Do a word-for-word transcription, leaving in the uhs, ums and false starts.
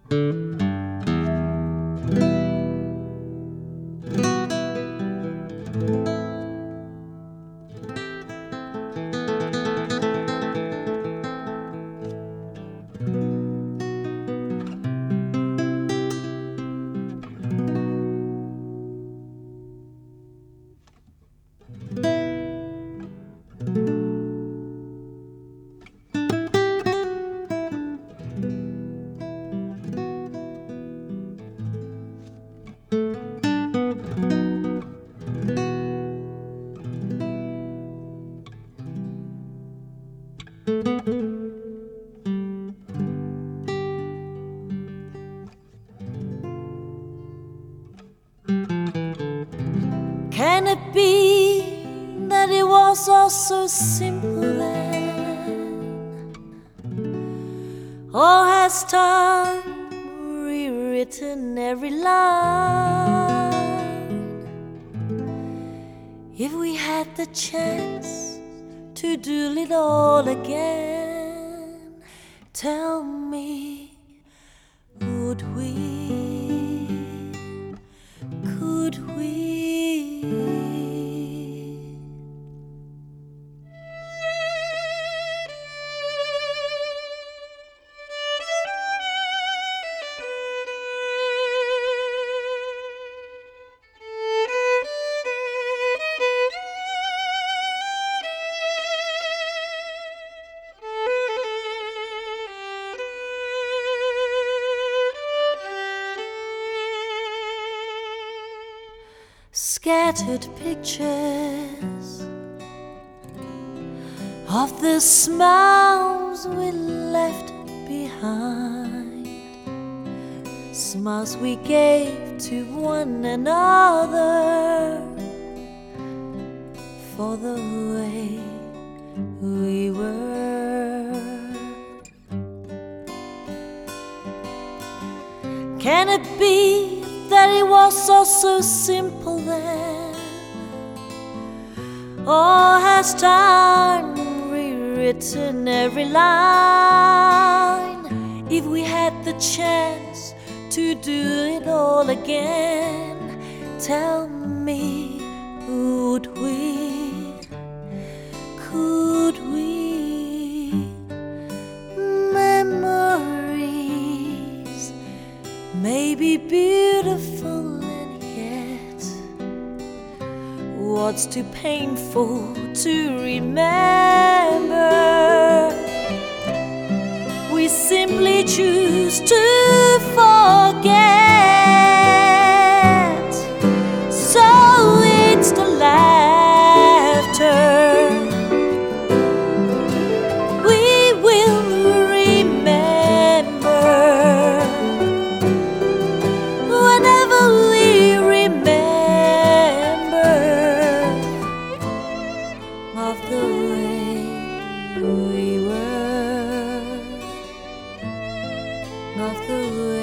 Can it be that it was all so simple then? Or has time rewritten every line? If we had the chance to do it all again, tell me, would we? Could we? Scattered pictures of the smiles we left behind, smiles we gave to one another for the way we were. Can it be that it was all so simple then? Or has time rewritten every line? If we had the chance to do it all again, tell me, would we? Could we? Memories may be beautiful, and yet what's too painful to remember? We simply choose to forget. So it's the laughter we will remember. Whenever we remember of the way we were, of the way